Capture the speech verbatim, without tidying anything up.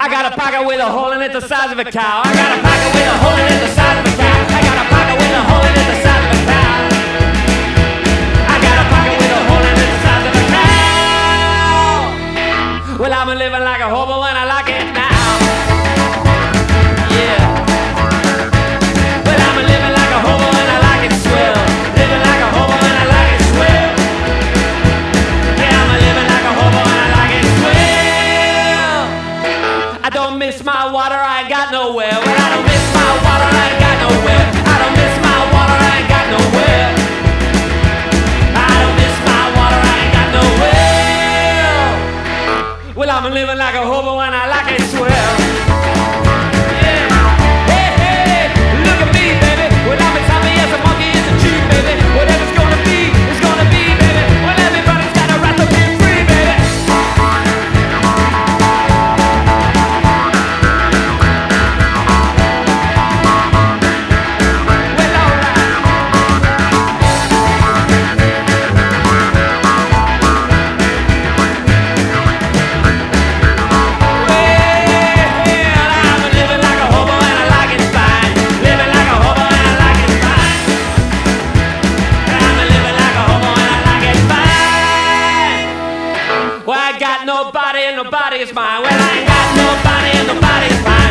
I got a pocket with a hole in it the size of a cow. I got a pocket with a hole in it the size of a cow. I got a pocket with a hole in it the size of a cow. I got a pocket with a hole in it the size of a cow. Well, I'm living like a hobo and I like it now. Yeah. Well, I'm living like a hobo and I like it swell. Living like a hobo and I like it swell. Yeah, I'm living like a hobo and I like it swell. I don't miss my water, I ain't got nowhere. Well, I don't miss my water, I ain't got nowhere. I don't miss my water, I ain't got nowhere. I don't miss my water, I ain't got nowhere. Well, I'm living like a hobo and I like it swell. Yeah. Hey, hey, look at me, baby. Well, I'm as happy as a monkey is a tree, baby. Whatever's gonna be, it's gonna be, baby. Well, everybody's got a right to be free, baby. Nobody and nobody is mine. Well, I ain't got nobody and nobody is mine.